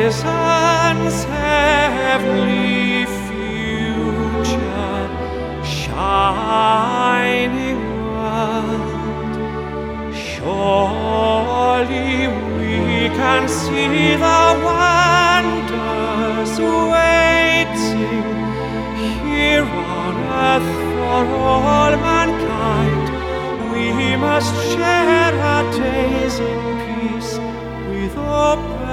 prison's heavenly future, shining world. Surely we can see the wonders waiting here on earth for all mankind. We must share our days in peace with open